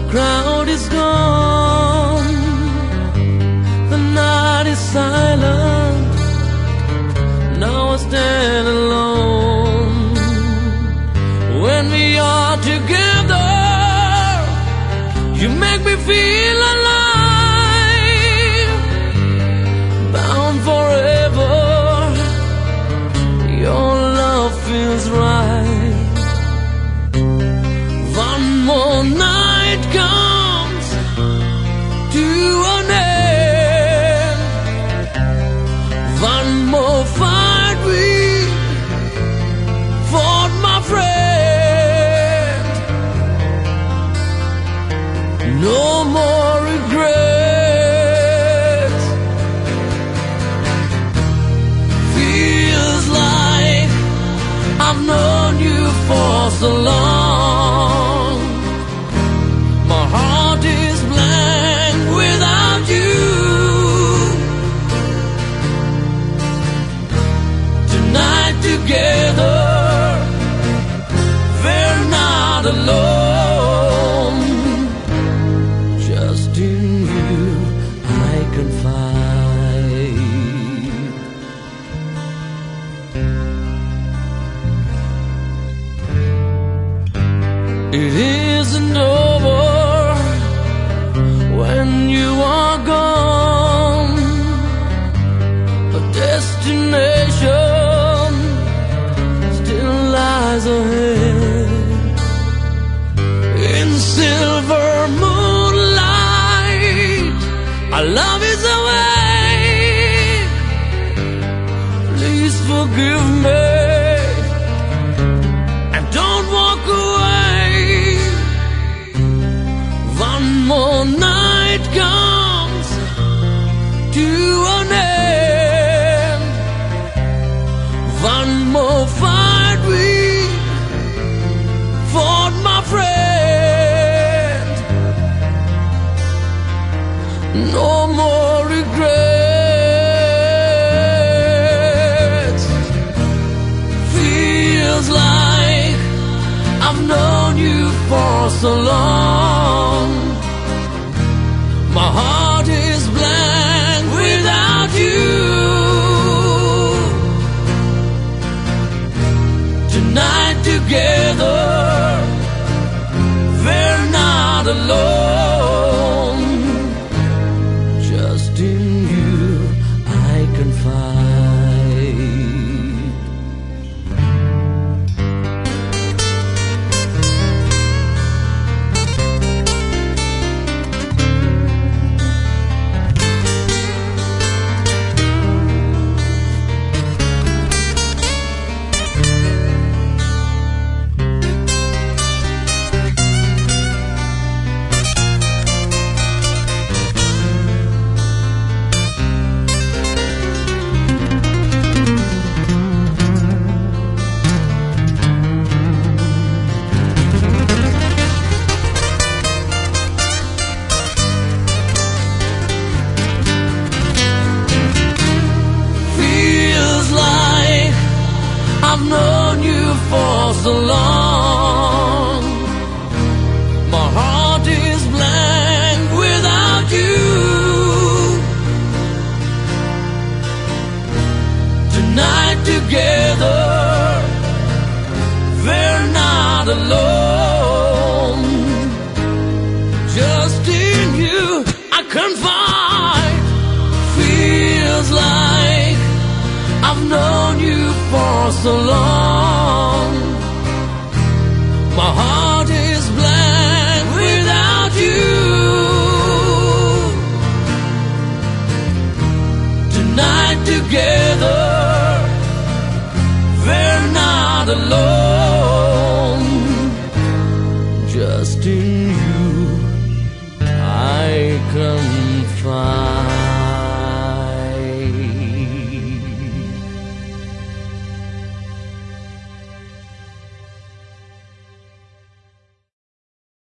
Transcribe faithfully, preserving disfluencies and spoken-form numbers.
crowd is gone, the night is silent, now I stand alone. When we are together, you make me feel alive, bound forever, your love feels right. One more night comes to an end, one more fight we fought, my friend. No more regrets. Feels like I've known you for so long. My heart is blank without you. Tonight together, we're not alone. Just in you I confide. It isn't over when you are gone. A destination still lies ahead. In silver moonlight, our love is away. Please forgive me and don't walk away. One more night comes to an end, one more fight we fought, my friend. No more regrets. Feels like I've known you for so long. My heart is blank without you. Tonight together, we're not alone. Just in you I confide. I've known you for so long. My heart is blank without you. Tonight together, we're not alone. Just in you I confide. Feels like I've known you for so long. My heart is blank without you. Tonight together, we're not alone. Just in you